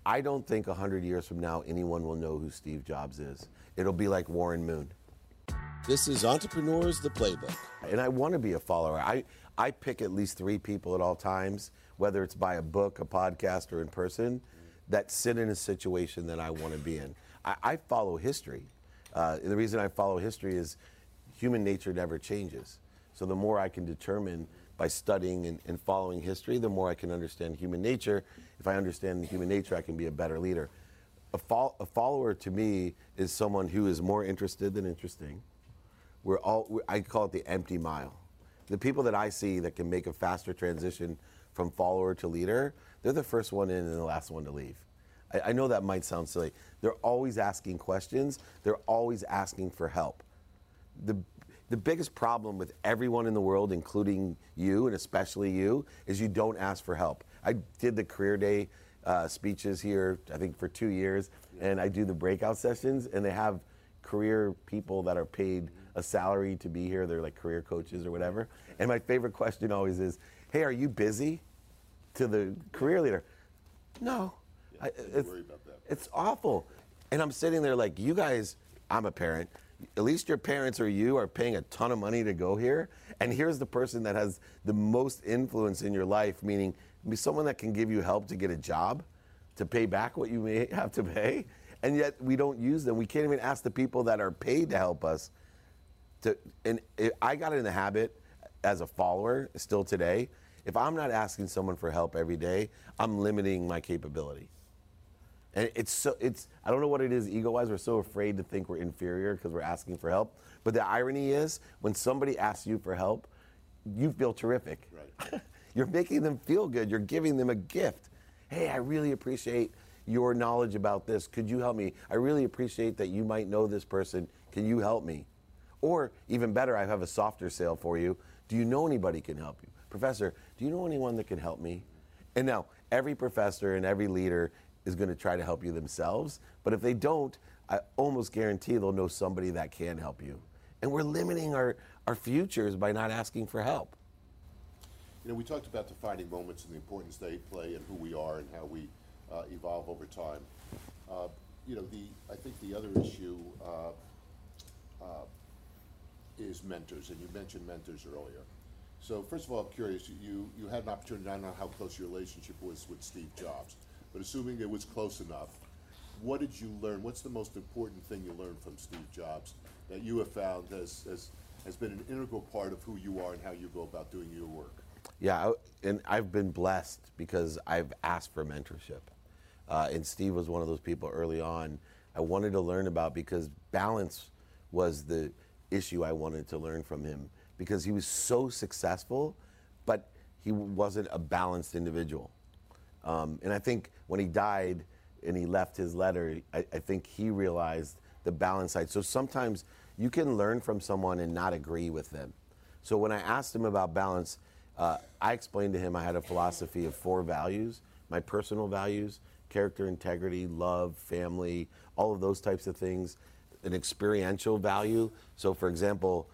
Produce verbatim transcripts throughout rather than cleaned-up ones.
I don't think a hundred years from now anyone will know who Steve Jobs is. It'll be like Warren Moon. This is Entrepreneurs, the Playbook. And I want to be a follower. I, I pick at least three people at all times, whether it's by a book, a podcast, or in person, that sit in a situation that I want to be in. I, I follow history. Uh, and the reason I follow history is human nature never changes. So the more I can determine by studying and, and following history, the more I can understand human nature. If I understand human nature, I can be a better leader. A, fo- a follower to me is someone who is more interested than interesting. We're all, we, I call it the empty mile. The people that I see that can make a faster transition from follower to leader, they're the first one in and the last one to leave. I, I know that might sound silly. They're always asking questions. They're always asking for help. The The biggest problem with everyone in the world, including you and especially you, is you don't ask for help. I did the career day uh, speeches here, I think for two years, and I do the breakout sessions, and they have career people that are paid a salary to be here. They're like career coaches or whatever. And my favorite question always is, hey, are you busy? To the career leader. No. Yeah, I, it's, worry about that. It's awful. And I'm sitting there like, you guys, I'm a parent. At least your parents or you are paying a ton of money to go here. And here's the person that has the most influence in your life, meaning be someone that can give you help to get a job, to pay back what you may have to pay. And yet we don't use them. We can't even ask the people that are paid to help us. To, and it, I got in the habit as a follower, still today, if I'm not asking someone for help every day, I'm limiting my capability. And it's so, it's, I don't know what it is ego-wise, we're so afraid to think we're inferior because we're asking for help. But the irony is, when somebody asks you for help, you feel terrific. Right. You're making them feel good. You're giving them a gift. Hey, I really appreciate your knowledge about this. Could you help me? I really appreciate that you might know this person. Can you help me? Or even better, I have a softer sale for you. Do you know anybody who can help you? Professor, do you know anyone that can help me? And now, every professor and every leader is going to try to help you themselves. But if they don't, I almost guarantee they'll know somebody that can help you. And we're limiting our, our futures by not asking for help. You know, we talked about defining moments and the importance they play and who we are and how we uh, evolve over time. Uh, you know, the I think the other issue uh, uh, is mentors, and you mentioned mentors earlier. So first of all, I'm curious, you, you had an opportunity, I don't know how close your relationship was with Steve Jobs, but assuming it was close enough, what did you learn? What's the most important thing you learned from Steve Jobs that you have found has, has, has been an integral part of who you are and how you go about doing your work? Yeah, and I've been blessed because I've asked for mentorship. Uh, and Steve was one of those people early on I wanted to learn about, because balance was the issue I wanted to learn from him, because he was so successful, but he wasn't a balanced individual. Um, and I think when he died and he left his letter, I, I think he realized the balance side. So sometimes you can learn from someone and not agree with them. So when I asked him about balance, uh, I explained to him I had a philosophy of four values: my personal values, character, integrity, love, family, all of those types of things, an experiential value. So for example,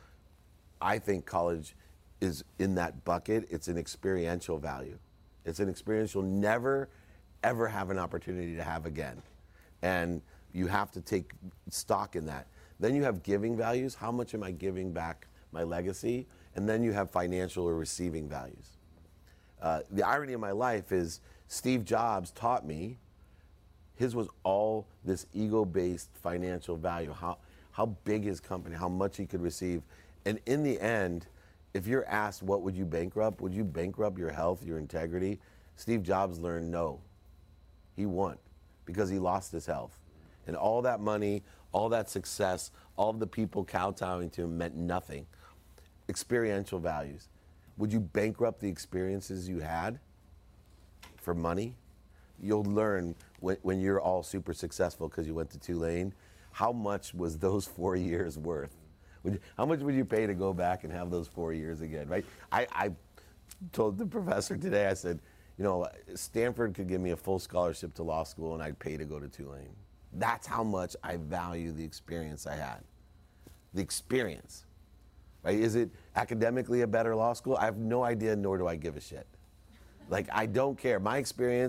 I think college is in that bucket. It's an experiential value. It's an experience you'll never, ever have an opportunity to have again. And you have to take stock in that. Then you have giving values. How much am I giving back my legacy? And then you have financial or receiving values. Uh, the irony of my life is Steve Jobs taught me, his was all this ego-based financial value, how, how big his company, how much he could receive. And in the end, if you're asked what would you bankrupt, would you bankrupt your health, your integrity? Steve Jobs learned no. He won because he lost his health. And all that money, all that success, all of the people kowtowing to him meant nothing. Experiential values. Would you bankrupt the experiences you had for money? You'll learn when, when you're all super successful because you went to Tulane, how much was those four years worth? Would you, how much would you pay to go back and have those four years again, right? I, I told the professor today, I said, you know, Stanford could give me a full scholarship to law school and I'd pay to go to Tulane. That's how much I value the experience I had. The experience, right? Is it academically a better law school? I have no idea, nor do I give a shit. Like, I don't care. My experience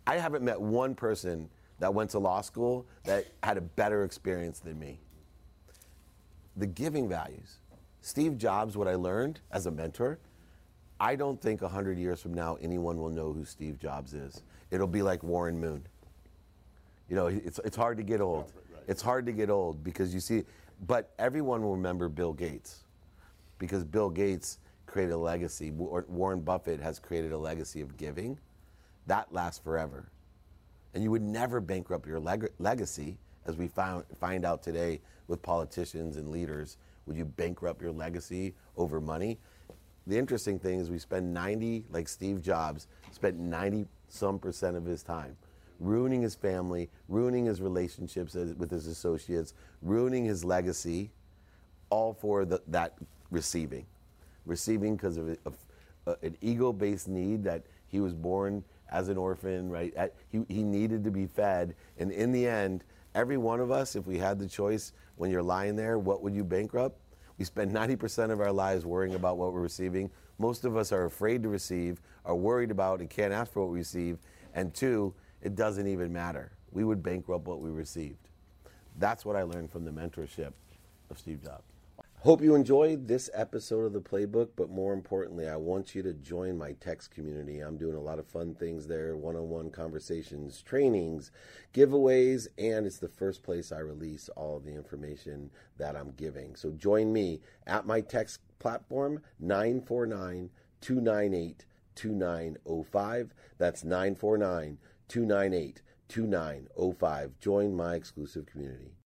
I haven't met one person that went to law school that had a better experience than me. The giving values. Steve Jobs, what I learned as a mentor, I don't think one hundred years from now anyone will know who Steve Jobs is. It'll be like Warren Moon. You know, it's, it's hard to get old. Right, right. It's hard to get old because you see, but everyone will remember Bill Gates because Bill Gates created a legacy. Warren Buffett has created a legacy of giving. That lasts forever. And you would never bankrupt your leg- legacy, as we found, find out today with politicians and leaders. Would you bankrupt your legacy over money? The interesting thing is we spend ninety, like Steve Jobs, spent ninety some percent of his time ruining his family, ruining his relationships with his associates, ruining his legacy, all for the, that receiving. Receiving because of, of uh, an ego-based need that he was born as an orphan, right? At, he, he needed to be fed. And in the end, every one of us, if we had the choice, when you're lying there, what would you bankrupt? We spend ninety percent of our lives worrying about what we're receiving. Most of us are afraid to receive, are worried about and can't ask for what we receive. And two, it doesn't even matter. We would bankrupt what we received. That's what I learned from the mentorship of Steve Jobs. Hope you enjoyed this episode of The Playbook, but more importantly, I want you to join my text community. I'm doing a lot of fun things there, one-on-one conversations, trainings, giveaways, and it's the first place I release all of the information that I'm giving. So join me at my text platform, nine four nine, two nine eight, two nine zero five. That's nine four nine, two nine eight, two nine zero five. Join my exclusive community.